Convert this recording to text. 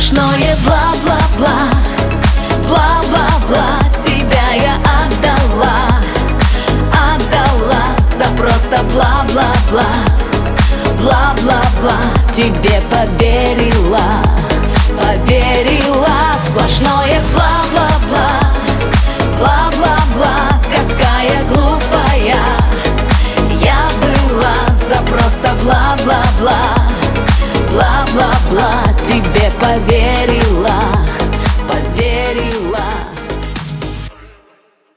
Сплошное бла-бла-бла, бла-бла-бла. Себя я отдала, отдала за просто бла-бла-бла, бла-бла-бла. Тебе поверила, поверила. Сплошное бла-бла-бла, бла-бла-бла. Какая глупая я была за просто бла-бла-бла, бла-бла-бла. Тебе поверила.